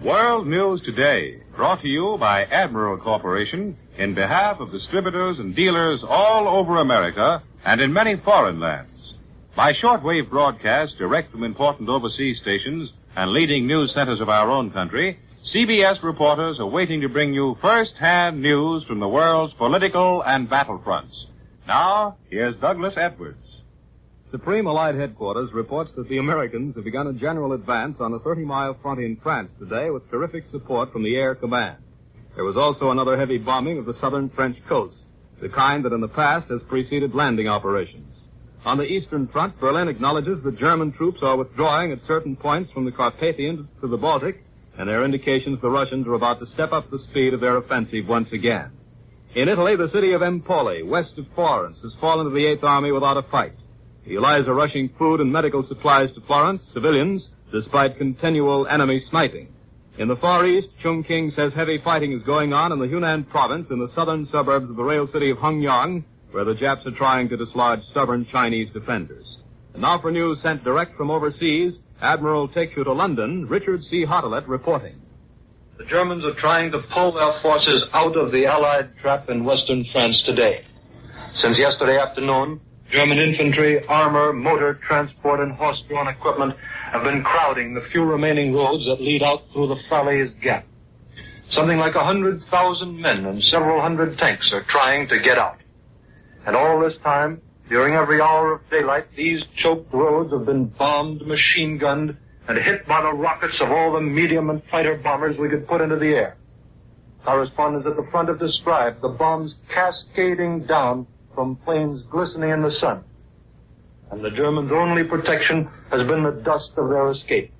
World News Today, brought to you by Admiral Corporation in behalf of distributors and dealers all over America and in many foreign lands. By shortwave broadcast direct from important overseas stations and leading news centers of our own country, CBS reporters are waiting to bring you first-hand news from the world's political and battlefronts. Now, here's Douglas Edwards. Supreme Allied Headquarters reports that the Americans have begun a general advance on a 30-mile front in France today with terrific support from the Air Command. There was also another heavy bombing of the southern French coast, the kind that in the past has preceded landing operations. On the Eastern Front, Berlin acknowledges that German troops are withdrawing at certain points from the Carpathian to the Baltic, and there are indications the Russians are about to step up the speed of their offensive once again. In Italy, the city of Empoli, west of Florence, has fallen to the Eighth Army without a fight. The Allies are rushing food and medical supplies to Florence, civilians, despite continual enemy sniping. In the Far East, Chongqing says heavy fighting is going on in the Hunan province in the southern suburbs of the rail city of Hengyang, where the Japs are trying to dislodge stubborn Chinese defenders. And now for news sent direct from overseas, Admiral takes you to London, Richard C. Hotelet reporting. The Germans are trying to pull their forces out of the Allied trap in western France today. Since yesterday afternoon, German infantry, armor, motor, transport, and horse-drawn equipment have been crowding the few remaining roads that lead out through the Falaise Gap. Something like 100,000 men and several hundred tanks are trying to get out. And all this time, during every hour of daylight, these choked roads have been bombed, machine-gunned, and hit by the rockets of all the medium and fighter bombers we could put into the air. Correspondents at the front have described the bombs cascading down from planes glistening in the sun. And the Germans' only protection has been the dust of their escape.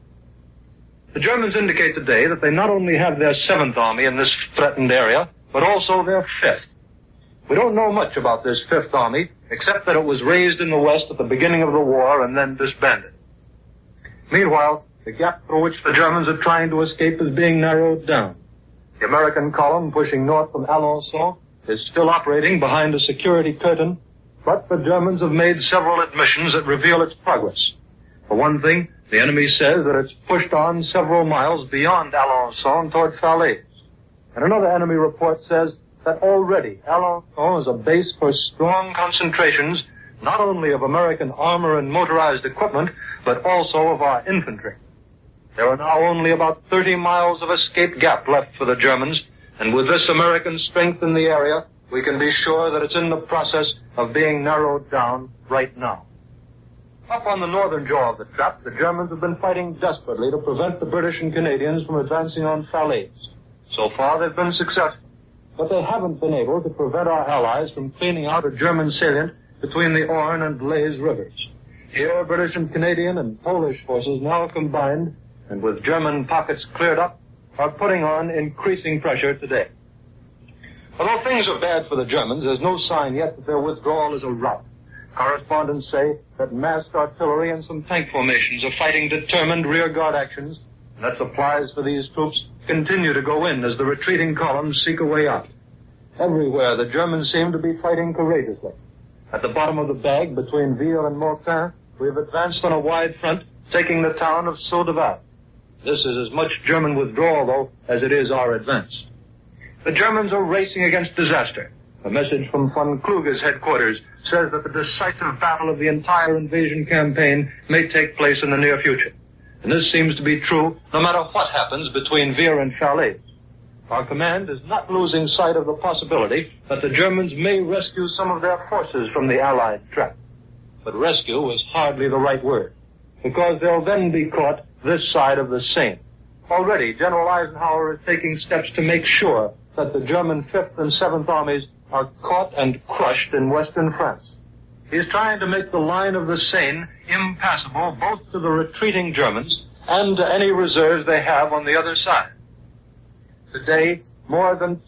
The Germans indicate today that they not only have their 7th Army in this threatened area, but also their 5th. We don't know much about this 5th Army, except that it was raised in the West at the beginning of the war and then disbanded. Meanwhile, the gap through which the Germans are trying to escape is being narrowed down. The American column pushing north from Alençon is still operating behind a security curtain, but the Germans have made several admissions that reveal its progress. For one thing, the enemy says that it's pushed on several miles beyond Alençon toward Falaise. And another enemy report says that already Alençon is a base for strong concentrations not only of American armor and motorized equipment, but also of our infantry. There are now only about 30 miles of escape gap left for the Germans, and with this American strength in the area, we can be sure that it's in the process of being narrowed down right now. Up on the northern jaw of the trap, the Germans have been fighting desperately to prevent the British and Canadians from advancing on Falaise. So far, they've been successful, but they haven't been able to prevent our allies from cleaning out a German salient between the Orne and Blaise rivers. Here, British and Canadian and Polish forces now combined, and with German pockets cleared up, are putting on increasing pressure today. Although things are bad for the Germans, there's no sign yet that their withdrawal is a rout. Correspondents say that massed artillery and some tank formations are fighting determined rearguard actions, and that supplies for these troops continue to go in as the retreating columns seek a way out. Everywhere, the Germans seem to be fighting courageously. At the bottom of the bag, between Ville and Mortain, we have advanced on a wide front, taking the town of Saudeval. This is as much German withdrawal, though, as it is our advance. The Germans are racing against disaster. A message from von Kluge's headquarters says that the decisive battle of the entire invasion campaign may take place in the near future. And this seems to be true no matter what happens between Vire and Falaise. Our command is not losing sight of the possibility that the Germans may rescue some of their forces from the Allied trap. But rescue is hardly the right word, because they'll then be caught this side of the Seine. Already, General Eisenhower is taking steps to make sure that the German 5th and 7th Armies are caught and crushed in western France. He's trying to make the line of the Seine impassable both to the retreating Germans and to any reserves they have on the other side. Today, more than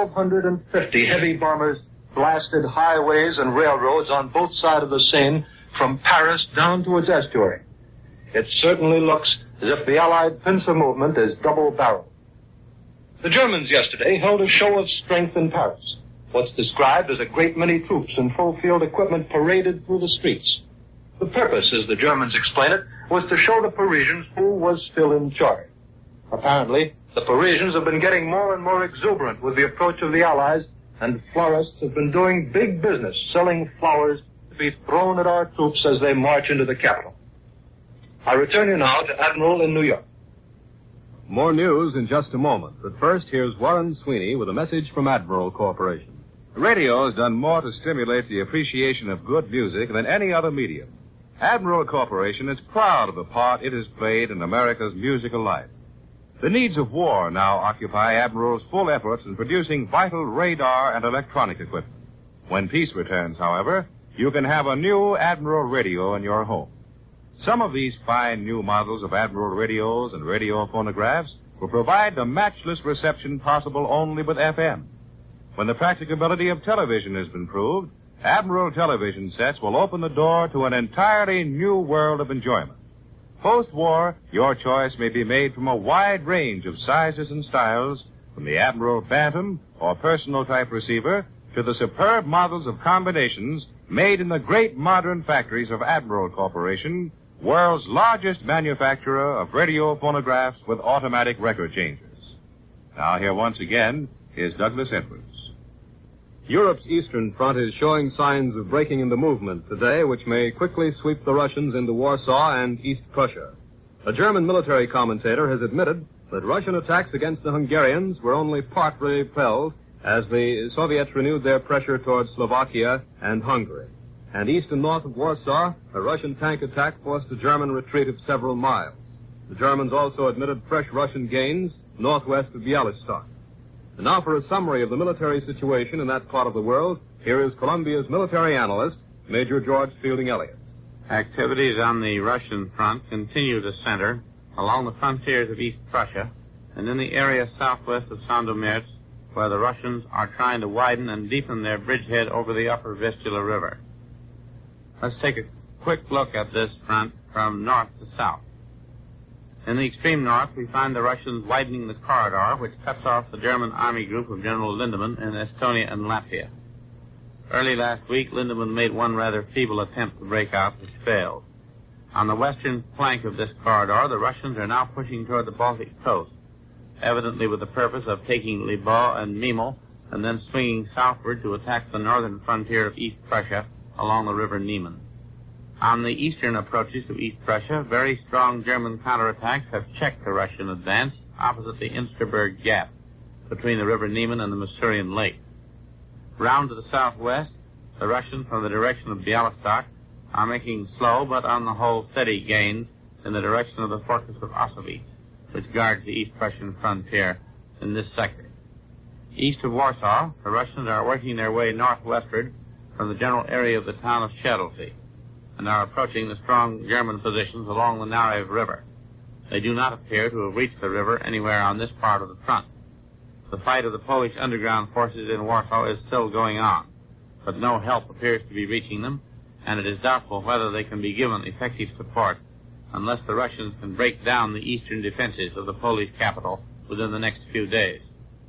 1,250 heavy bombers blasted highways and railroads on both sides of the Seine from Paris down to its estuary. It certainly looks as if the Allied pincer movement is double-barreled. The Germans yesterday held a show of strength in Paris. What's described as a great many troops and full-field equipment paraded through the streets. The purpose, as the Germans explain it, was to show the Parisians who was still in charge. Apparently, The Parisians have been getting more and more exuberant with the approach of the Allies, and florists have been doing big business selling flowers to be thrown at our troops as they march into the capital. I return you now to Admiral in New York. More news in just a moment, but first here's Warren Sweeney with a message from Admiral Corporation. Radio has done more to stimulate the appreciation of good music than any other medium. Admiral Corporation is proud of the part it has played in America's musical life. The needs of war now occupy Admiral's full efforts in producing vital radar and electronic equipment. When peace returns, however, you can have a new Admiral radio in your home. Some of these fine new models of Admiral radios and radio phonographs will provide the matchless reception possible only with FM. When the practicability of television has been proved, Admiral television sets will open the door to an entirely new world of enjoyment. Post-war, your choice may be made from a wide range of sizes and styles, from the Admiral Bantam or personal type receiver to the superb models of combinations made in the great modern factories of Admiral Corporation, world's largest manufacturer of radio phonographs with automatic record changers. Now here once again is Douglas Edwards. Europe's eastern front is showing signs of breaking into movement today, which may quickly sweep the Russians into Warsaw and East Prussia. A German military commentator has admitted that Russian attacks against the Hungarians were only partly repelled as the Soviets renewed their pressure towards Slovakia and Hungary. And east and north of Warsaw, a Russian tank attack forced a German retreat of several miles. The Germans also admitted fresh Russian gains northwest of Bialystok. And now for a summary of the military situation in that part of the world, here is Columbia's military analyst, Major George Fielding Elliott. Activities on the Russian front continue to center along the frontiers of East Prussia and in the area southwest of Sandomierz, where the Russians are trying to widen and deepen their bridgehead over the upper Vistula River. Let's take a quick look at this front from north to south. In the extreme north, we find the Russians widening the corridor which cuts off the German army group of General Lindemann in Estonia and Latvia. Early last week, Lindemann made one rather feeble attempt to break out, which failed. On the western flank of this corridor, the Russians are now pushing toward the Baltic coast, evidently with the purpose of taking Libau and Memel and then swinging southward to attack the northern frontier of East Prussia along the river Niemen. On the eastern approaches to East Prussia, very strong German counterattacks have checked the Russian advance opposite the Insterberg Gap between the river Niemen and the Masurian Lake. Round to the southwest, the Russians from the direction of Bialystok are making slow but on the whole steady gains in the direction of the fortress of Ossowiec, which guards the East Prussian frontier in this sector. East of Warsaw, the Russians are working their way northwestward from the general area of the town of Shadowsea, and are approaching the strong German positions along the Narew River. They do not appear to have reached the river anywhere on this part of the front. The fight of the Polish underground forces in Warsaw is still going on, but no help appears to be reaching them, and it is doubtful whether they can be given effective support unless the Russians can break down the eastern defenses of the Polish capital within the next few days.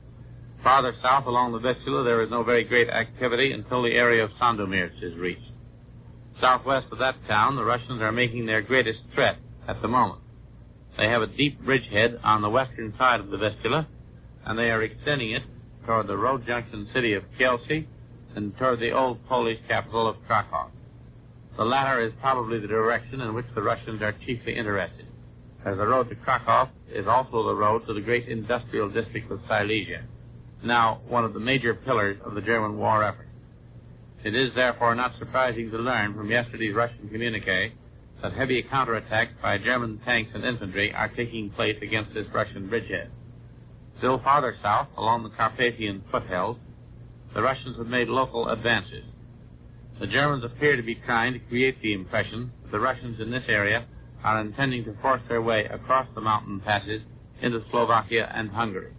Farther south along the Vistula, there is no very great activity until the area of Sandomierz is reached. Southwest of that town, the Russians are making their greatest threat at the moment. They have a deep bridgehead on the western side of the Vistula, and they are extending it toward the road junction city of Kielce and toward the old Polish capital of Krakow. The latter is probably the direction in which the Russians are chiefly interested, as the road to Krakow is also the road to the great industrial district of Silesia, now one of the major pillars of the German war effort. It is therefore not surprising to learn from yesterday's Russian communique that heavy counterattacks by German tanks and infantry are taking place against this Russian bridgehead. Still farther south, along the Carpathian foothills, the Russians have made local advances. The Germans appear to be trying to create the impression that the Russians in this area are intending to force their way across the mountain passes into Slovakia and Hungary.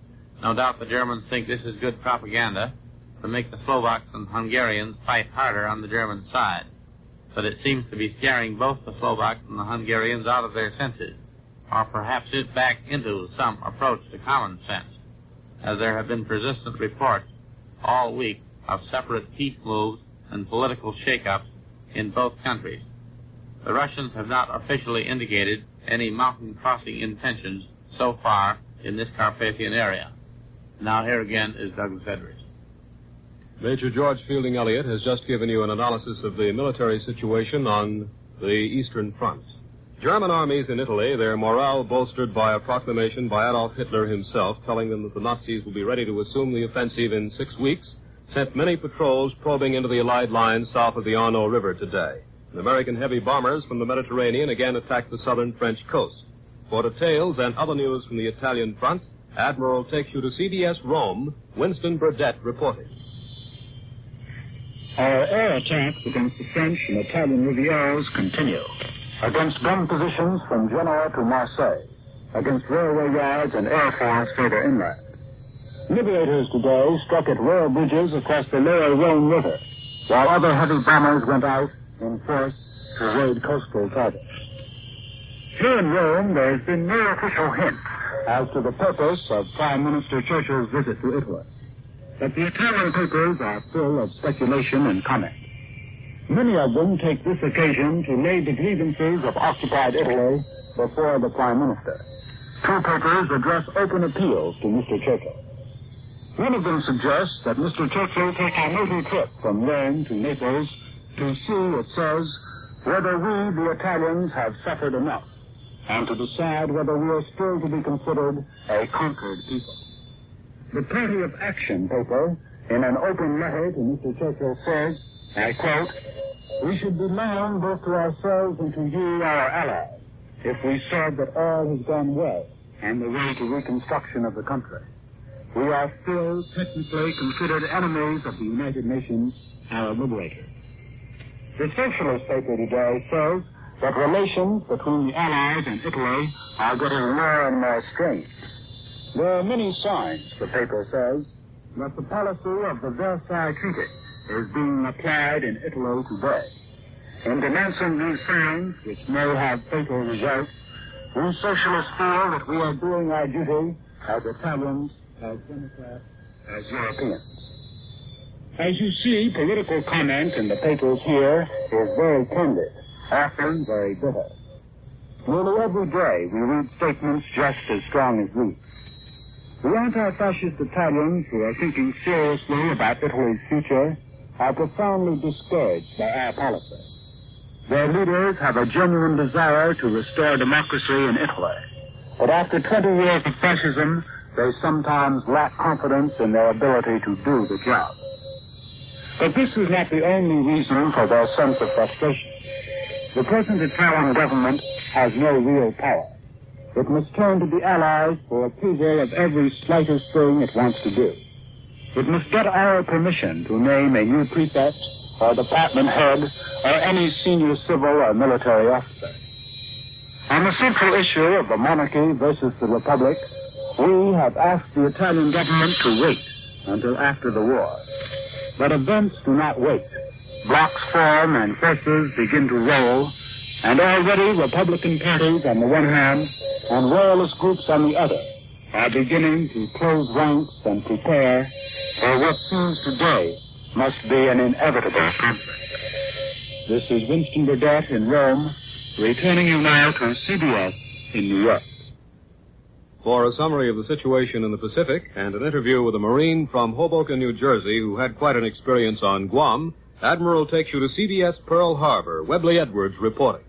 No doubt the Germans think this is good propaganda to make the Slovaks and Hungarians fight harder on the German side, but it seems to be scaring both the Slovaks and the Hungarians out of their senses, or perhaps it back into some approach to common sense, as there have been persistent reports all week of separate peace moves and political shake-ups in both countries. The Russians have not officially indicated any mountain crossing intentions so far in this Carpathian area. Now here again is Douglas Edwards. Major George Fielding Elliott has just given you an analysis of the military situation on the Eastern Front. German armies in Italy, their morale bolstered by a proclamation by Adolf Hitler himself telling them that the Nazis will be ready to assume the offensive in 6 weeks, sent many patrols probing into the Allied lines south of the Arno River today. And American heavy bombers from the Mediterranean again attacked the southern French coast. For details and other news from the Italian front, Admiral takes you to CBS Rome, Winston Burdett reporting. Our air attacks against the French and Italian Rivieras continue. Against gun positions from Genoa to Marseille. Against railway yards and air forts further inland. Liberators today struck at rail bridges across the lower Rhone River, while other heavy bombers went out in force to raid coastal targets. Here in Rome, there has been no official hint as to the purpose of Prime Minister Churchill's visit to Italy. But the Italian papers are full of speculation and comment. Many of them take this occasion to lay the grievances of occupied Italy before the Prime Minister. Two papers address open appeals to Mr. Churchill. One of them suggests that Mr. Churchill take a motor trip from Rome to Naples to see, it says, whether we, the Italians, have suffered enough, and to decide whether we are still to be considered a conquered people. The Party of Action paper, in an open letter to Mr. Churchill, says, I quote, we should be lying both to ourselves and to you, our allies, if we said that all has gone well on the way to reconstruction of the country. We are still technically considered enemies of the United Nations, our liberators. The Socialist paper today says that relations between the Allies and Italy are getting more and more strained. There are many signs, the paper says, that the policy of the Versailles Treaty is being applied in Italy today. In denouncing these signs, which may have fatal results, we socialists feel that we are doing our duty as Italians, as Democrats, as Europeans. As you see, political comment in the papers here is very candid, often very bitter. Nearly every day we read statements just as strong as these. The anti-fascist Italians who are thinking seriously about Italy's future are profoundly discouraged by our policy. Their leaders have a genuine desire to restore democracy in Italy. But after 20 years of fascism, they sometimes lack confidence in their ability to do the job. But this is not the only reason for their sense of frustration. The present Italian government has no real power. It must turn to the Allies for approval of every slightest thing it wants to do. It must get our permission to name a new prefect or department head or any senior civil or military officer. On the central issue of the monarchy versus the republic, we have asked the Italian government to wait until after the war. But events do not wait. Blocks form and forces begin to roll, and already Republican parties on the one hand and royalist groups on the other are beginning to close ranks and prepare for what seems today must be an inevitable conflict. This is Winston Burdett in Rome, returning you now to CBS in New York. For a summary of the situation in the Pacific and an interview with a Marine from Hoboken, New Jersey, who had quite an experience on Guam, Admiral takes you to CBS Pearl Harbor. Webley Edwards reporting.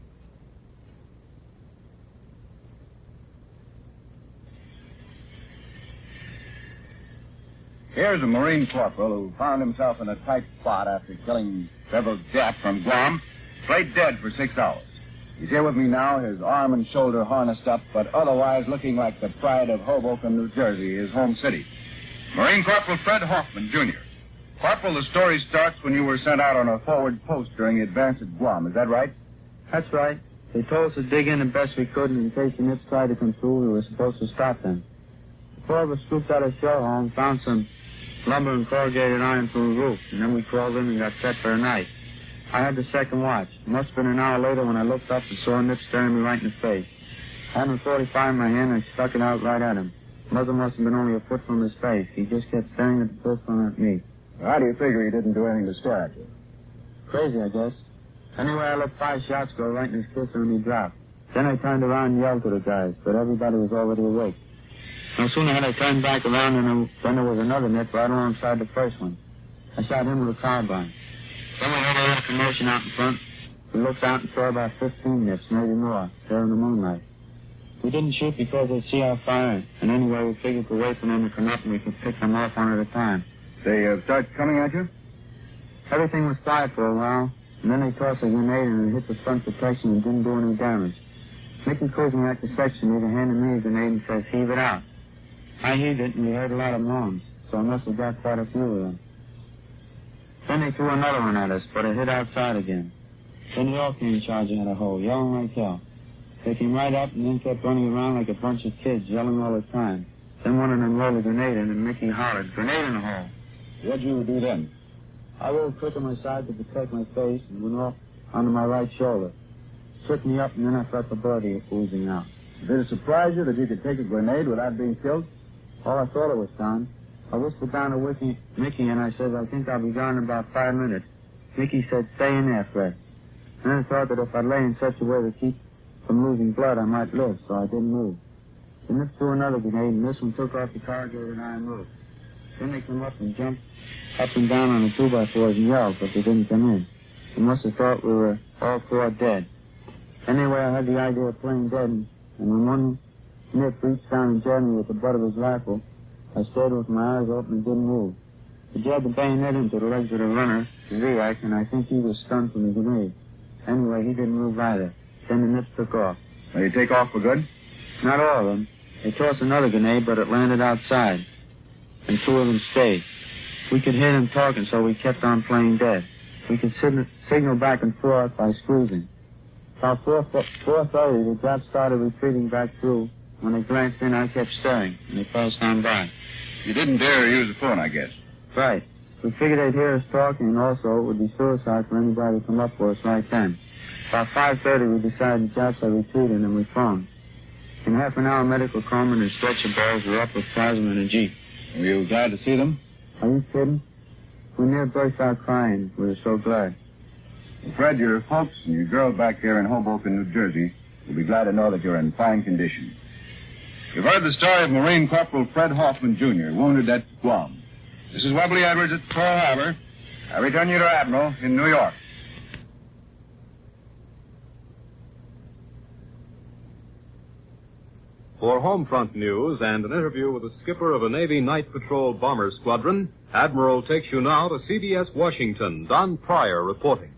Here's a Marine corporal who found himself in a tight spot after killing several Japs from Guam. Played dead for 6 hours. He's here with me now, his arm and shoulder harnessed up, but otherwise looking like the pride of Hoboken, New Jersey, his home city. Marine Corporal Fred Hoffman, Jr. Corporal, the story starts when you were sent out on a forward post during the advance at Guam. Is that right? That's right. They told us to dig in the best we could, and in case the Nips tried to come through, we were supposed to stop them. The four of us scooped out a shell hole, found some lumber and corrugated iron through the roof, and then we crawled in and got set for the night. I had the second watch. It must have been an hour later when I looked up and saw Nip staring me right in the face. I had a .45 in my hand and I stuck it out right at him. The muzzle must have been only a foot from his face. He just kept staring at the pistol at me. How do you figure he didn't do anything to stare at you? Crazy, I guess. Anyway, I let 5 shots go right in his kisser and he dropped. Then I turned around and yelled to the guys, but everybody was already awake. No sooner had I turned back around than there was another nip right alongside the first one. I shot him with a carbine. Then we heard a little commotion out in front. We looked out and saw about 15 nips, maybe more, there in the moonlight. We didn't shoot because they'd see our fire, and anyway we figured to wait for them to come up and we could pick them off one at a time. They start coming at you? Everything was quiet for a while, and then they tossed a grenade and it hit the front protection and didn't do any damage. Mickey Kuzniak, the section leader, handed me a grenade and says, heave it out. I heaved it and we heard a lot of moans, so I must have got quite a few of them. Then they threw another one at us, but it hit outside again. Then they all came charging at a hole, yelling like hell. They came right up and then kept running around like a bunch of kids, yelling all the time. Then one of them rolled a grenade in and Mickey hollered, grenade in the hole. What'd you do then? I rolled quick on my side to protect my face and went off onto my right shoulder. Tripped me up and then I felt the blood oozing out. Did it surprise you that you could take a grenade without being killed? Oh, I thought it was done. I whispered down to Mickey and I said, I think I'll be gone in about 5 minutes. Mickey said, stay in there, Fred. And I thought that if I lay in such a way to keep from losing blood, I might live, so I didn't move. Then they threw another grenade, and this one took off the corrugated iron roof. Then they came up and jumped up and down on the 2x4s and yelled, but they didn't come in. They must have thought we were all 4 dead. Anyway, I had the idea of playing dead, and when one nip reached down and jabbed me with the butt of his rifle, I stood with my eyes open and didn't move. He jabbed the bayonet into the legs of the runner, Ziak, and I think he was stunned from the grenade. Anyway, he didn't move either. Then the nips took off. They take off for good? Not all of them. They tossed another grenade, but it landed outside. And 2 of them stayed. We could hear them talking, so we kept on playing dead. We could signal back and forth by squeezing. About 4:30, the Japs started retreating back through. When they glanced in, I kept staring, and they passed on by. You didn't dare use the phone, I guess. Right. We figured they'd hear us talking, and also it would be suicide for anybody to come up for us right then. About 5:30, we decided the Japs had retreated, and we phoned. In half an hour, medical corpsmen and stretcher bearers were up with Plasma in a Jeep. Were you glad to see them? Are you kidding? We near burst out crying. We were so glad. Fred, your folks and your girl back there in Hoboken, New Jersey, will be glad to know that you're in fine condition. You've heard the story of Marine Corporal Fred Hoffman, Jr., wounded at Guam. This is Webley Edwards at Pearl Harbor. I return you to Admiral in New York. For Homefront news and an interview with the skipper of a Navy Night Patrol Bomber Squadron, Admiral takes you now to CBS Washington. Don Pryor reporting.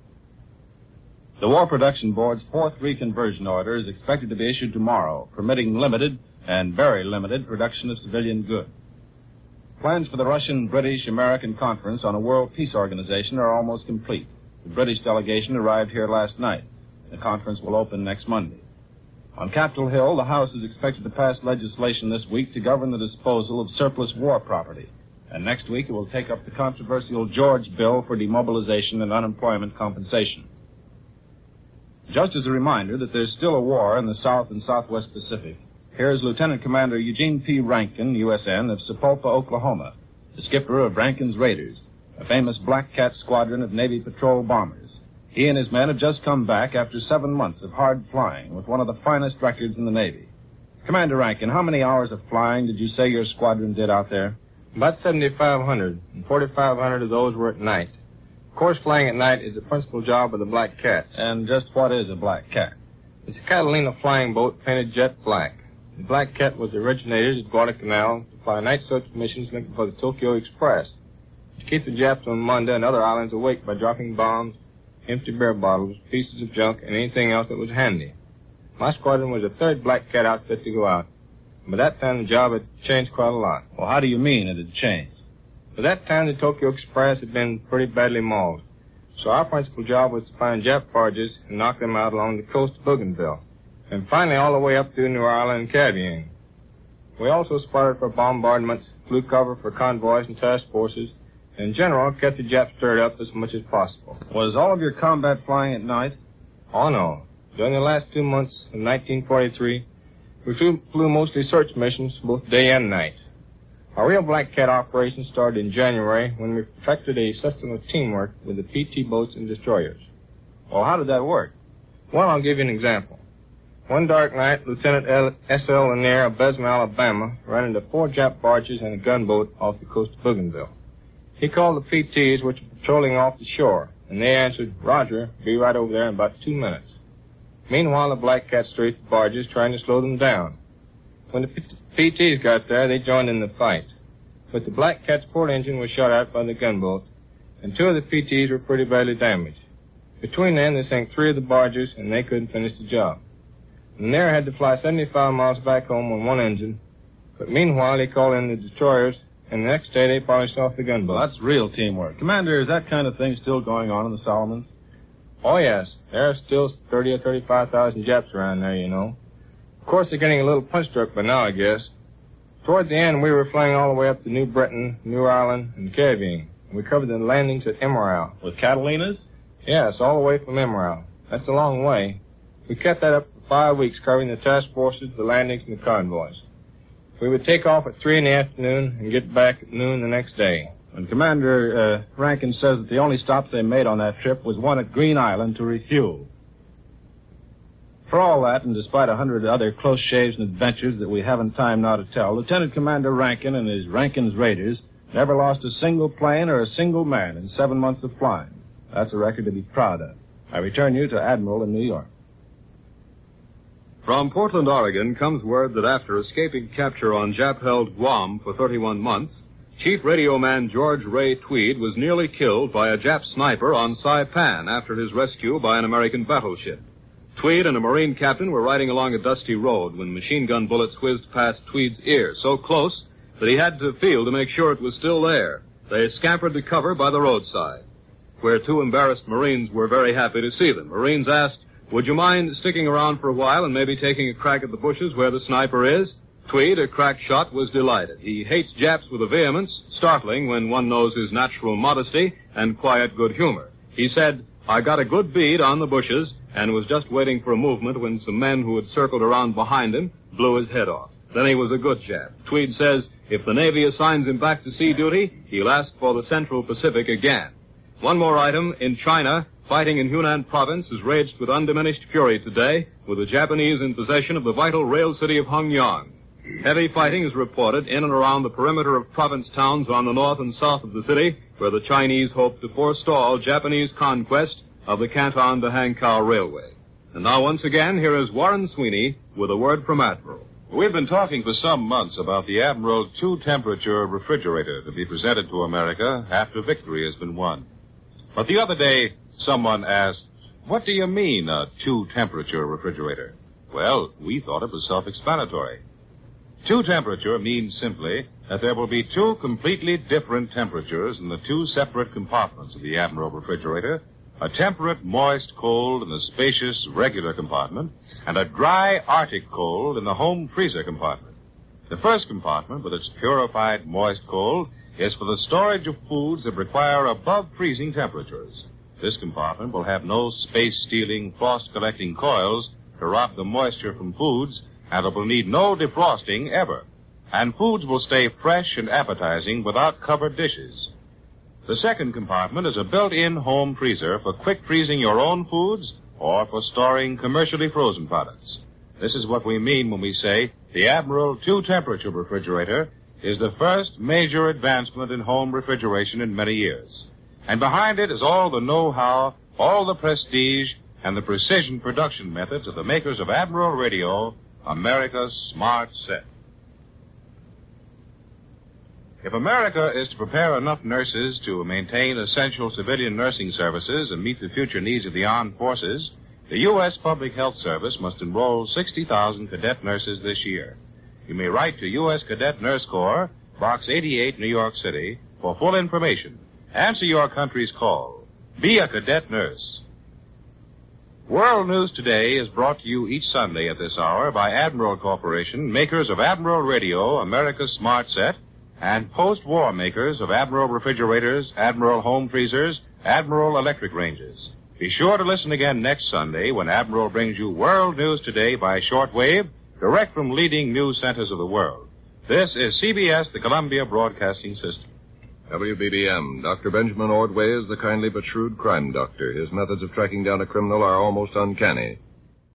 The War Production Board's 4th reconversion order is expected to be issued tomorrow, permitting limited and very limited production of civilian goods. Plans for the Russian, British, American Conference on a World Peace Organization are almost complete. The British delegation arrived here last night. The conference will open next Monday. On Capitol Hill, the House is expected to pass legislation this week to govern the disposal of surplus war property. And next week it will take up the controversial George Bill for demobilization and unemployment compensation. Just as a reminder that there's still a war in the South and Southwest Pacific, here's Lieutenant Commander Eugene P. Rankin, USN, of Sapulpa, Oklahoma, the skipper of Rankin's Raiders, a famous Black Cat squadron of Navy patrol bombers. He and his men have just come back after 7 months of hard flying with one of the finest records in the Navy. Commander Rankin, how many hours of flying did you say your squadron did out there? About 7,500, and 4,500 of those were at night. Of course, flying at night is the principal job of the Black Cats. And just what is a Black Cat? It's a Catalina flying boat painted jet black. The Black Cat was originated at Guadalcanal to fly night search missions linked for the Tokyo Express, to keep the Japs on Munda and other islands awake by dropping bombs, empty beer bottles, pieces of junk, and anything else that was handy. My squadron was the 3rd Black Cat outfit to go out. By that time, the job had changed quite a lot. Well, how do you mean it had changed? By that time, the Tokyo Express had been pretty badly mauled. So our principal job was to find Jap barges and knock them out along the coast of Bougainville, and finally all the way up through New Ireland and Cavien. We also spotted for bombardments, flew cover for convoys and task forces, and in general kept the Japs stirred up as much as possible. Was all of your combat flying at night? Oh, no. During the last 2 months of 1943, we flew mostly search missions both day and night. Our real Black Cat operation started in January when we perfected a system of teamwork with the PT boats and destroyers. Well, how did that work? Well, I'll give you an example. One dark night, Lieutenant S.L. Lanier of Bessemer, Alabama, ran into 4 Jap barges and a gunboat off the coast of Bougainville. He called the PTs, which were patrolling off the shore, and they answered, "Roger, be right over there in about 2 minutes." Meanwhile, the Black Cat strafed the barges, trying to slow them down. When the PTs got there, they joined in the fight. But the Black Cat's port engine was shot out by the gunboat, and 2 of the PTs were pretty badly damaged. Between them, they sank 3 of the barges, and they couldn't finish the job. Lanier had to fly 75 miles back home on 1 engine, but meanwhile, he called in the destroyers, and the next day they polished off the gunboat. Well, that's real teamwork. Commander, is that kind of thing still going on in the Solomons? Oh, yes. There are still 30 or 35,000 Japs around there, you know. Of course, they're getting a little punch-drunk by now, I guess. Toward the end, we were flying all the way up to New Britain, New Ireland, and Caribbean. We covered the landings at Emerald. With Catalinas? Yes, all the way from Emerald. That's a long way. We kept that up for 5 weeks, covering the task forces, the landings, and the convoys. We would take off at 3 in the afternoon and get back at noon the next day. And Commander Rankin says that the only stop they made on that trip was one at Green Island to refuel. For all that, and despite 100 other close shaves and adventures that we haven't time now to tell, Lieutenant Commander Rankin and his Rankin's Raiders never lost a single plane or a single man in 7 months of flying. That's a record to be proud of. I return you to Admiral in New York. From Portland, Oregon, comes word that after escaping capture on Jap-held Guam for 31 months, Chief Radio Man George Ray Tweed was nearly killed by a Jap sniper on Saipan after his rescue by an American battleship. Tweed and a Marine captain were riding along a dusty road when machine gun bullets whizzed past Tweed's ear so close that he had to feel to make sure it was still there. They scampered to cover by the roadside, where 2 embarrassed Marines were very happy to see them. Marines asked, "Would you mind sticking around for a while and maybe taking a crack at the bushes where the sniper is?" Tweed, a crack shot, was delighted. He hates Japs with a vehemence startling when one knows his natural modesty and quiet good humor. He said, "I got a good bead on the bushes and was just waiting for a movement when some men who had circled around behind him blew his head off. Then he was a good Jap." Tweed says if the Navy assigns him back to sea duty, he'll ask for the Central Pacific again. One more item. In China, fighting in Hunan province has raged with undiminished fury today, with the Japanese in possession of the vital rail city of Hongyang. Heavy fighting is reported in and around the perimeter of province towns on the north and south of the city, where the Chinese hope to forestall Japanese conquest of the Canton to Hankow Railway. And now, once again, here is Warren Sweeney with a word from Admiral. We've been talking for some months about the Admiral's 2-temperature refrigerator to be presented to America after victory has been won. But the other day, someone asked, "What do you mean, a 2-temperature refrigerator?" Well, we thought it was self-explanatory. 2-temperature means simply that there will be 2 completely different temperatures in the 2 separate compartments of the Admiral refrigerator, a temperate, moist cold in the spacious, regular compartment, and a dry, Arctic cold in the home freezer compartment. The first compartment, with its purified, moist cold, is for the storage of foods that require above-freezing temperatures. This compartment will have no space-stealing, frost-collecting coils to rob the moisture from foods, and it will need no defrosting ever. And foods will stay fresh and appetizing without covered dishes. The second compartment is a built-in home freezer for quick freezing your own foods or for storing commercially frozen products. This is what we mean when we say the Admiral 2-temperature refrigerator is the first major advancement in home refrigeration in many years. And behind it is all the know-how, all the prestige, and the precision production methods of the makers of Admiral Radio, America's Smart Set. If America is to prepare enough nurses to maintain essential civilian nursing services and meet the future needs of the armed forces, the U.S. Public Health Service must enroll 60,000 cadet nurses this year. You may write to U.S. Cadet Nurse Corps, Box 88, New York City, for full information. Answer your country's call. Be a cadet nurse. World News Today is brought to you each Sunday at this hour by Admiral Corporation, makers of Admiral Radio, America's Smart Set, and post-war makers of Admiral refrigerators, Admiral home freezers, Admiral electric ranges. Be sure to listen again next Sunday when Admiral brings you World News Today by shortwave, direct from leading news centers of the world. This is CBS, the Columbia Broadcasting System. WBBM. Dr. Benjamin Ordway is the kindly but shrewd crime doctor. His methods of tracking down a criminal are almost uncanny.